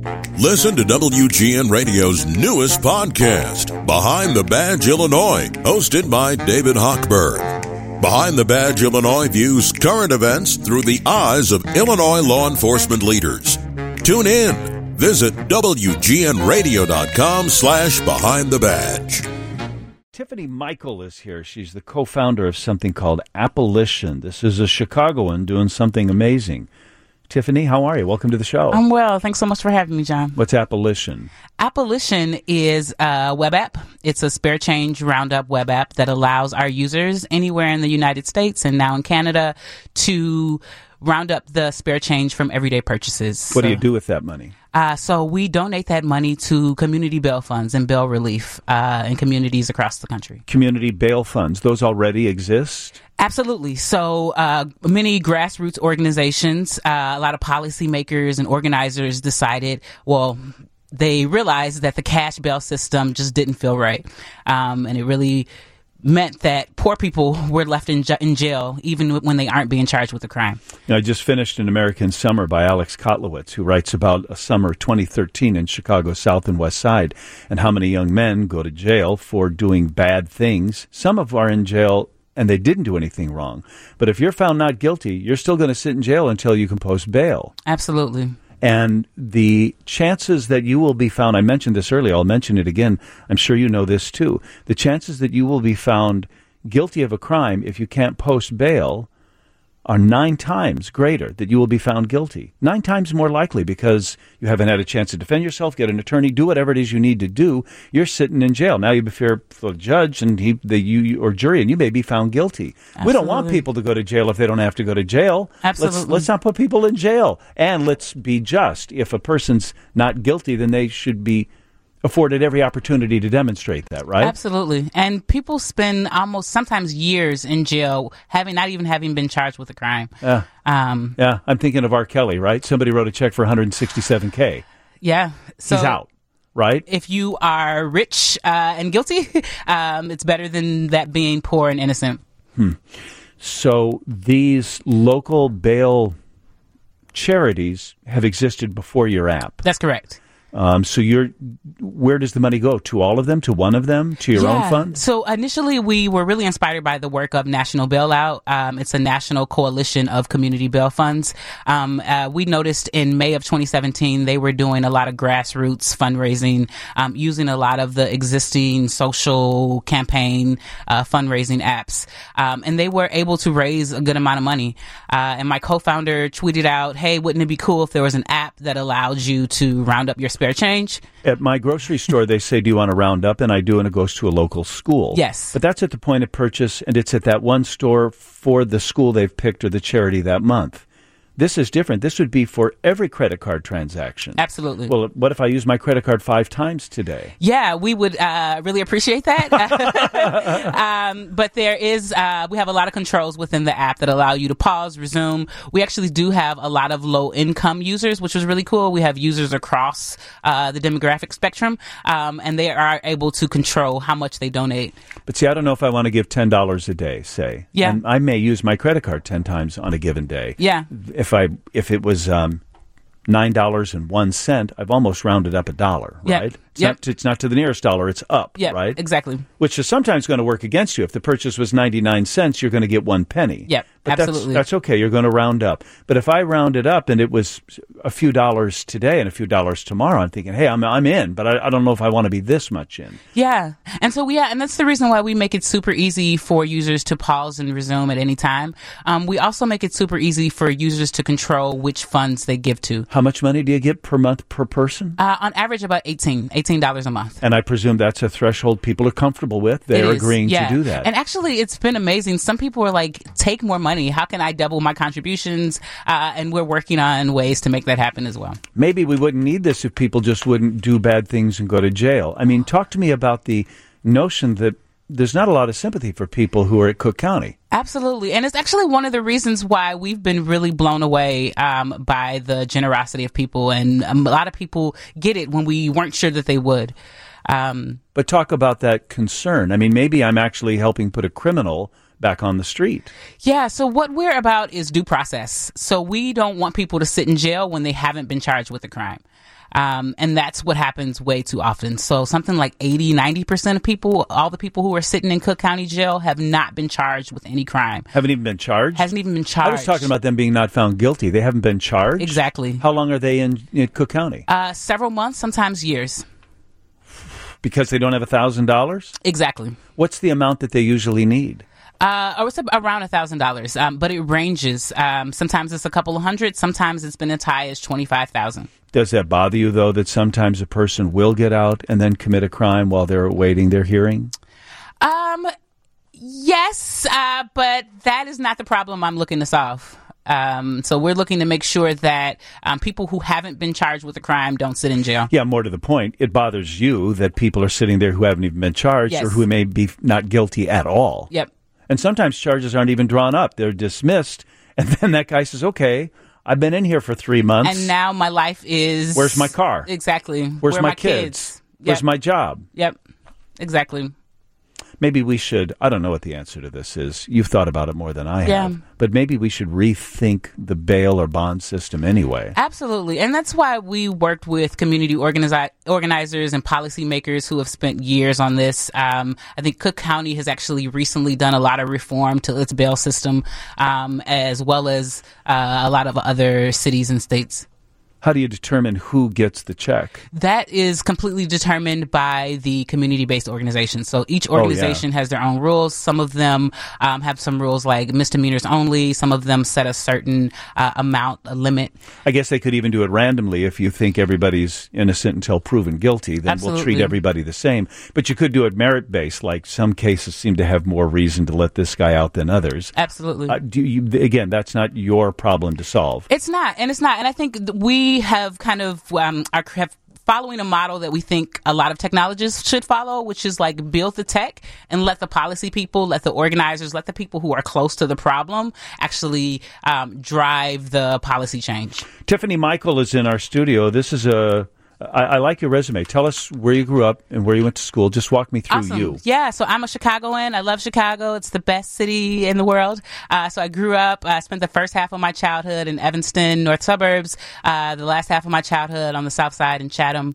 Listen to WGN Radio's newest podcast, Behind the Badge Illinois, hosted by David Hochberg. Behind the Badge Illinois views current events through the eyes of Illinois law enforcement leaders. Tune in. Visit WGNRadio.com/Behind the Badge. Tiffany Michael is here. She's the co-founder of something called Appalition. This is a Chicagoan doing something amazing. Tiffany, how are you? Welcome to the show. I'm well. Thanks so much for having me, John. What's Appalition? Appalition is a web app. It's a spare change roundup web app that allows our users anywhere in the United States and now in Canada to round up the spare change from everyday purchases. What do you do with that money? So we donate that money to community bail funds and bail relief in communities across the country. Community bail funds, those already exist? Absolutely. So many grassroots organizations, a lot of policymakers and organizers decided, they realized that the cash bail system just didn't feel right. And it really meant that poor people were left in jail even when they aren't being charged with a crime. I just finished An American Summer by Alex Kotlowitz, who writes about a summer 2013 in Chicago's South and West Side and how many young men go to jail for doing bad things. Some of them are in jail and they didn't do anything wrong. But if you're found not guilty, you're still going to sit in jail until you can post bail. Absolutely. And the chances that you will be found, I mentioned this earlier, I'll mention it again, I'm sure you know this too, the chances that you will be found guilty of a crime if you can't post bail are 9 times greater that you will be found guilty. 9 times more likely because you haven't had a chance to defend yourself, get an attorney, do whatever it is you need to do. You're sitting in jail. Now you before the judge and or jury, and you may be found guilty. Absolutely. We don't want people to go to jail if they don't have to go to jail. Absolutely. Let's not put people in jail. And let's be just. If a person's not guilty, then they should be afforded every opportunity to demonstrate that, right? Absolutely. And people spend almost sometimes years in jail not even having been charged with a crime. Yeah, I'm thinking of R. Kelly, right? Somebody wrote a check for $167K. Yeah. So he's out, right? If you are rich and guilty, it's better than that being poor and innocent. So these local bail charities have existed before your app. That's correct. So where does the money go? To all of them? To one of them? To your own fund? So initially we were really inspired by the work of National Bailout. It's a national coalition of community bail funds. We noticed in May of 2017, they were doing a lot of grassroots fundraising, using a lot of the existing social campaign fundraising apps. And they were able to raise a good amount of money. And my co-founder tweeted out, hey, wouldn't it be cool if there was an app that allowed you to round up your spare change? At my grocery store, they say, do you want to round up? And I do, and it goes to a local school. Yes. But that's at the point of purchase, and it's at that one store for the school they've picked or the charity that month. This is different. This would be for every credit card transaction. Absolutely. Well, what if I use my credit card 5 times today? Yeah, we would really appreciate that. But there is, we have a lot of controls within the app that allow you to pause, resume. We actually do have a lot of low income users, which is really cool. We have users across the demographic spectrum, and they are able to control how much they donate. But see, I don't know if I want to give $10 a day, say. Yeah. And I may use my credit card 10 times on a given day. Yeah. If it was $9.01, I've almost rounded up $1, right? It's not to the nearest dollar, it's up, right? Exactly. Which is sometimes going to work against you. If the purchase was 99 cents, you're going to get 1 penny. Yep, but absolutely. That's okay. You're going to round up. But if I round it up and it was a few dollars today and a few dollars tomorrow, I'm thinking, hey, I'm in, but I don't know if I want to be this much in. Yeah. And so, and that's the reason why we make it super easy for users to pause and resume at any time. We also make it super easy for users to control which funds they give to. How much money do you get per month per person? On average, about $18 a month. And I presume that's a threshold people are comfortable with. They're agreeing to do that. And actually, it's been amazing. Some people are like, take more money. How can I double my contributions? And we're working on ways to make that happen as well. Maybe we wouldn't need this if people just wouldn't do bad things and go to jail. I mean, talk to me about the notion that there's not a lot of sympathy for people who are at Cook County. Absolutely. And it's actually one of the reasons why we've been really blown away by the generosity of people. And a lot of people get it when we weren't sure that they would. But talk about that concern. I mean, maybe I'm actually helping put a criminal back on the street. Yeah, so what we're about is due process. So we don't want people to sit in jail when they haven't been charged with a crime. And that's what happens way too often. So something like 80-90% of people, all the people who are sitting in Cook County Jail, have not been charged with any crime. Haven't even been charged? Hasn't even been charged. I was talking about them being not found guilty. They haven't been charged? Exactly. How long are they in Cook County? Several months, sometimes years. Because they don't have $1,000? Exactly. What's the amount that they usually need? It's around $1,000, but it ranges. Sometimes it's a couple of hundred. Sometimes it's been as high as $25,000. Does that bother you, though, that sometimes a person will get out and then commit a crime while they're awaiting their hearing? Yes, but that is not the problem I'm looking to solve. So we're looking to make sure that people who haven't been charged with a crime don't sit in jail. Yeah, more to the point, it bothers you that people are sitting there who haven't even been charged Yes. or who may be not guilty at all. Yep. And sometimes charges aren't even drawn up. They're dismissed. And then that guy says, okay, I've been in here for 3 months. And now my life is... Where's my car? Exactly. Where's Where my are kids? Yep. Where's my job? Yep. Exactly. Maybe we should, I don't know what the answer to this is. You've thought about it more than I have. Yeah. But maybe we should rethink the bail or bond system anyway. Absolutely. And that's why we worked with community organizers and policymakers who have spent years on this. I think Cook County has actually recently done a lot of reform to its bail system, as well as a lot of other cities and states. How do you determine who gets the check? That is completely determined by the community-based organization. So each organization has their own rules. Some of them have some rules like misdemeanors only. Some of them set a certain amount, a limit. I guess they could even do it randomly. If you think everybody's innocent until proven guilty, then we'll treat everybody the same. But you could do it merit-based, like some cases seem to have more reason to let this guy out than others. Absolutely. Again, that's not your problem to solve. It's not. And I think we have kind of have following a model that we think a lot of technologists should follow, which is like build the tech and let the policy people, let the organizers, let the people who are close to the problem actually drive the policy change. Tiffany Michael is in our studio. This is I like your resume. Tell us where you grew up and where you went to school. Just walk me through you. Yeah, so I'm a Chicagoan. I love Chicago. It's the best city in the world. So I grew up, I spent the first half of my childhood in Evanston, north suburbs, the last half of my childhood on the south side in Chatham.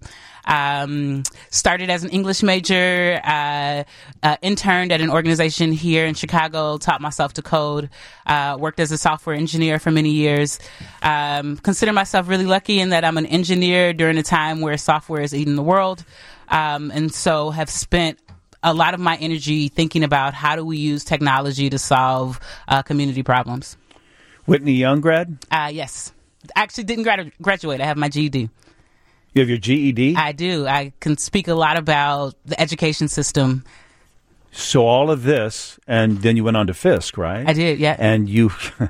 Started as an English major, interned at an organization here in Chicago, taught myself to code, worked as a software engineer for many years. Consider myself really lucky in that I'm an engineer during a time where software is eating the world. And so have spent a lot of my energy thinking about how do we use technology to solve community problems. Whitney Young grad? Yes. Actually didn't graduate. I have my GED. You have your GED? I do. I can speak a lot about the education system. So all of this, and then you went on to Fisk, right? I did, yeah. And you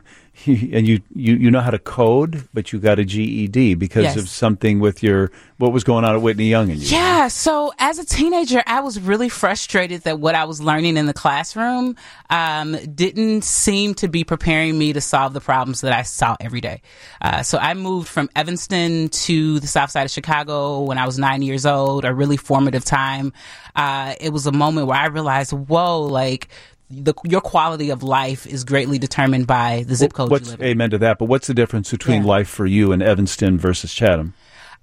know how to code, but you got a GED because of something with what was going on at Whitney Young and you. Yeah, so as a teenager, I was really frustrated that what I was learning in the classroom didn't seem to be preparing me to solve the problems that I saw every day. So I moved from Evanston to the south side of Chicago when I was 9 years old, a really formative time. It was a moment where I realized, whoa, like, your quality of life is greatly determined by the zip code you live in. Amen to that. But what's the difference between life for you in Evanston versus Chatham?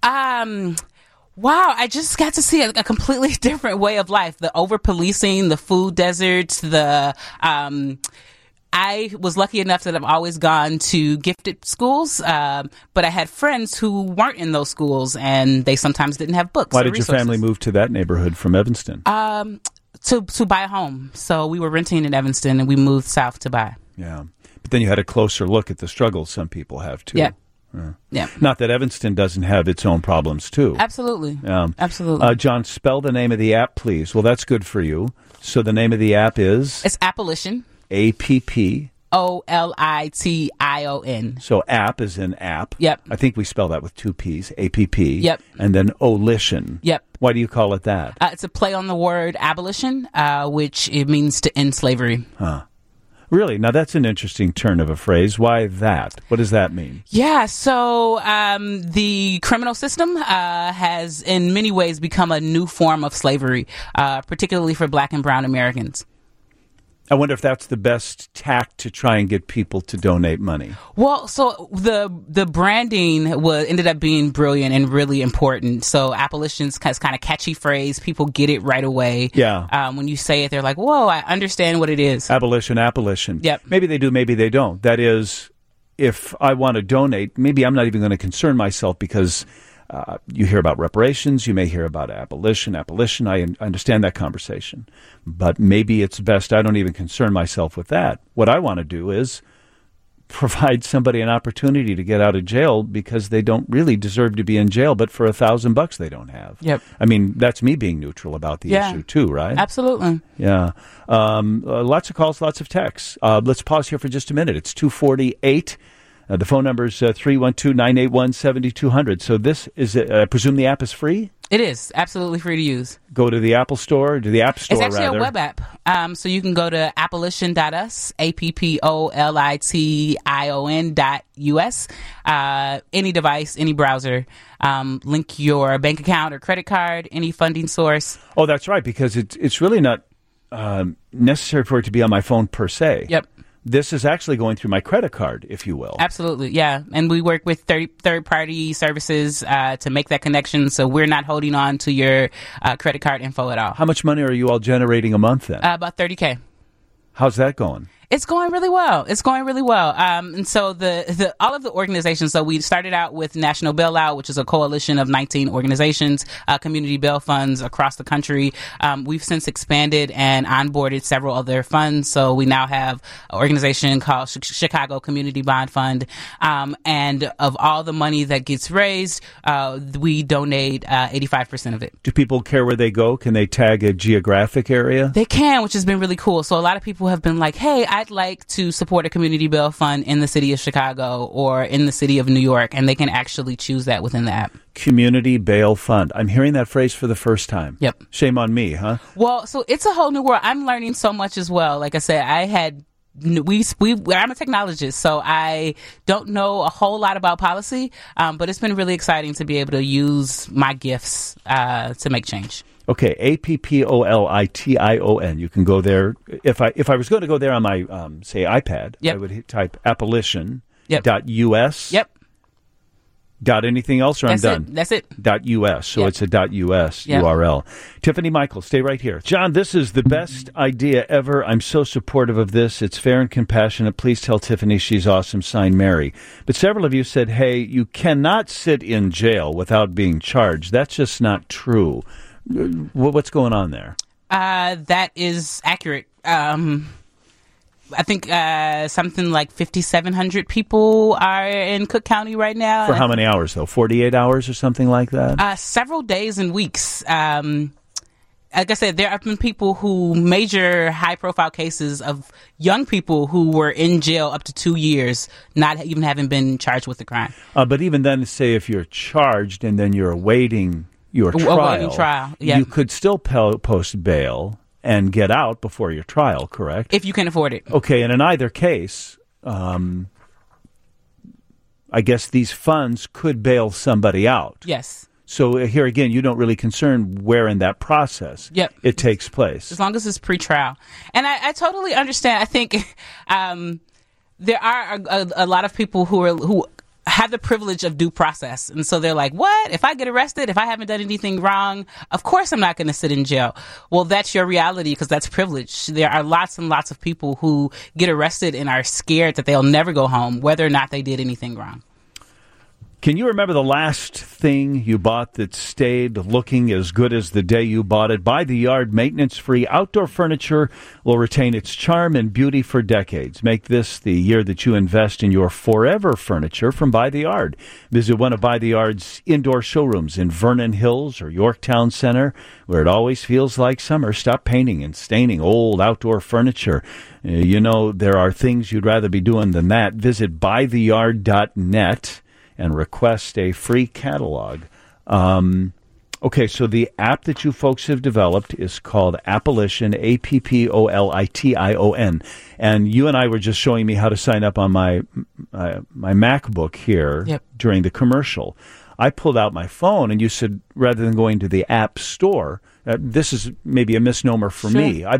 Wow, I just got to see a completely different way of life. The over-policing, the food deserts, I was lucky enough that I've always gone to gifted schools, but I had friends who weren't in those schools, and they sometimes didn't have books. Why did your family move to that neighborhood from Evanston? To buy a home. So we were renting in Evanston, and we moved south to buy. Yeah. But then you had a closer look at the struggles some people have, too. Yeah. Yeah. Not that Evanston doesn't have its own problems, too. Absolutely. Absolutely. John, spell the name of the app, please. Well, that's good for you. So the name of the app is? It's Appolition. APP. Olition. So app is in app. Yep. I think we spell that with 2 P's. APP. Yep. And then Olition. Yep. Why do you call it that? It's a play on the word abolition, which it means to end slavery. Huh. Really? Now, that's an interesting turn of a phrase. Why that? What does that mean? Yeah, so the criminal system has in many ways become a new form of slavery, particularly for Black and brown Americans. I wonder if that's the best tact to try and get people to donate money. Well, so the branding ended up being brilliant and really important. So abolition's kind of catchy phrase. People get it right away. Yeah. When you say it, they're like, whoa, I understand what it is. Abolition. Yep. Maybe they do, maybe they don't. That is, if I want to donate, maybe I'm not even going to concern myself because you hear about reparations, you may hear about abolition. I understand that conversation. But maybe it's best I don't even concern myself with that. What I want to do is provide somebody an opportunity to get out of jail because they don't really deserve to be in jail, but for $1,000 they don't have. Yep. I mean, that's me being neutral about the issue too, right? Absolutely. Yeah. Lots of calls, lots of texts. Let's pause here for just a minute. It's 2:48. The phone number is 312-981-7200. So this is, I presume the app is free? It is absolutely free to use. Go to the Apple Store, to the App Store, It's actually rather. a web app. So you can go to abolition.us, APPOLITION.us, any device, any browser. Link your bank account or credit card, any funding source. Oh, that's right, because it's really not necessary for it to be on my phone per se. Yep. This is actually going through my credit card, if you will. Absolutely, yeah. And we work with third-party services to make that connection, so we're not holding on to your credit card info at all. How much money are you all generating a month then? About $30K. How's that going? It's going really well. And so the all of the organizations, so we started out with National Bailout, which is a coalition of 19 organizations, community bail funds across the country. We've since expanded and onboarded several other funds. So we now have an organization called Chicago Community Bond Fund. And of all the money that gets raised, we donate 85% of it. Do people care where they go? Can they tag a geographic area? They can, which has been really cool. So a lot of people have been like, hey, I'd like to support a community bail fund in the city of Chicago or in the city of New York, and they can actually choose that within the app. Community bail fund. I'm hearing that phrase for the first time. Yep. Shame on me, huh? Well, so it's a whole new world. I'm learning so much as well. Like I said, I'm a technologist, so I don't know a whole lot about policy, but it's been really exciting to be able to use my gifts to make change. Okay, APPOLITION. You can go there. If I was going to go there on my, say, iPad, Yep. I would type abolition.us. Yep. Dot anything else, or That's I'm done? That's it. .us, so Yep. it's a .us Yep. URL. Tiffany Michael, stay right here. John, this is the best idea ever. I'm so supportive of this. It's fair and compassionate. Please tell Tiffany she's awesome. Signed, Mary. But several of you said, hey, you cannot sit in jail without being charged. That's just not true. What's going on there? That is accurate. I think something like 5,700 people are in Cook County right now. For how many hours, though? 48 hours or something like that? Several days and weeks. Like I said, there have been people who major high-profile cases of young people who were in jail up to 2 years, not even having been charged with the crime. But even then, say if you're charged and then you're awaiting your trial, yeah. You could still post bail and get out before your trial, correct? If you can afford it. Okay, and in either case, I guess these funds could bail somebody out. Yes. So here again, you don't really concern where in that process it takes place. As long as it's pre-trial. And I totally understand. I think there are a lot of people who have the privilege of due process. And so they're like, what? If I get arrested, if I haven't done anything wrong, of course I'm not going to sit in jail. Well, that's your reality because that's privilege. There are lots and lots of people who get arrested and are scared that they'll never go home, whether or not they did anything wrong. Can you remember the last thing you bought that stayed looking as good as the day you bought it? By the Yard maintenance-free outdoor furniture will retain its charm and beauty for decades. Make this the year that you invest in your forever furniture from By the Yard. Visit one of By the Yard's indoor showrooms in Vernon Hills or Yorktown Center, where it always feels like summer. Stop painting and staining old outdoor furniture. You know, there are things you'd rather be doing than that. Visit bytheyard.net. and request a free catalog. Okay, so the app that you folks have developed is called Appolition, APPOLITION. And you and I were just showing me how to sign up on my MacBook here during the commercial. I pulled out my phone, and you said rather than going to the App Store, this is maybe a misnomer for me. I've been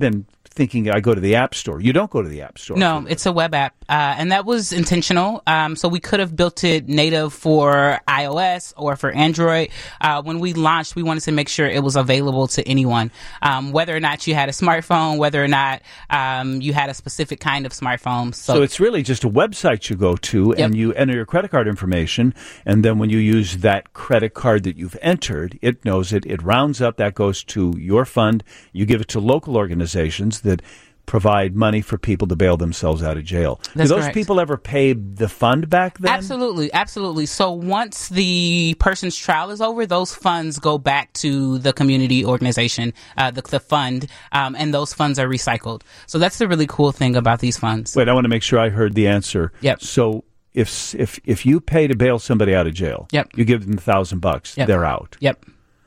thinking I go to the App Store. You don't go to the App Store. No, it's a web app, and that was intentional. So we could have built it native for iOS or for Android. When we launched, we wanted to make sure it was available to anyone, whether or not you had a smartphone, whether or not you had a specific kind of smartphone. So it's really just a website you go to, and you enter your credit card information, and then when you use that credit card that you've entered, it knows it. It rounds up. That goes to your fund. You give it to local organizations that provide money for people to bail themselves out of jail. That's Do those correct. people ever pay the fund back then? Absolutely. So once the person's trial is over, those funds go back to the community organization, the fund, and those funds are recycled. So that's the really cool thing about these funds. Wait, I want to make sure I heard the answer. Yep. So if you pay to bail somebody out of jail, you give them $1,000, they're out. Yep.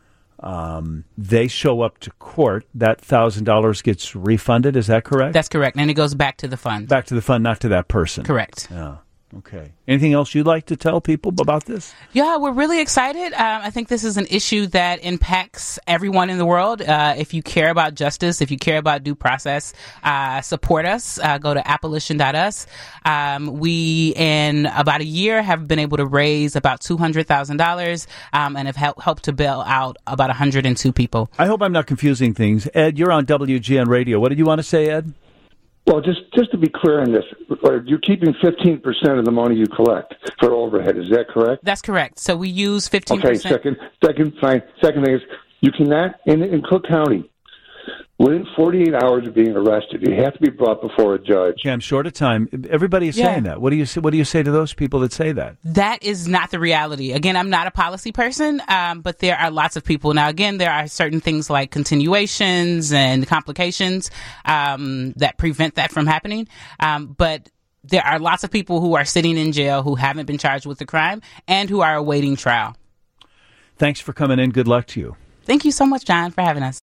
They show up to court, that $1,000 gets refunded, is that correct? That's correct, and it goes back to the fund. Back to the fund, not to that person. Correct. Yeah. Okay. Anything else you'd like to tell people about this? Yeah, we're really excited. I think this is an issue that impacts everyone in the world. If you care about justice, if you care about due process, support us. Go to abolition.us. We, in about a year, have been able to raise about $200,000 and have helped to bail out about 102 people. I hope I'm not confusing things. Ed, you're on WGN Radio. What did you want to say, Ed? Well, just to be clear on this, you're keeping 15% of the money you collect for overhead. Is that correct? That's correct. So we use 15%. Okay, fine. Second thing is, you cannot, in Cook County, within 48 hours of being arrested, you have to be brought before a judge. Okay, I'm short of time. Everybody is saying that. What do you say to those people that say that? That is not the reality. Again, I'm not a policy person, but there are lots of people. Now, again, there are certain things like continuations and complications that prevent that from happening. But there are lots of people who are sitting in jail who haven't been charged with the crime and who are awaiting trial. Thanks for coming in. Good luck to you. Thank you so much, John, for having us.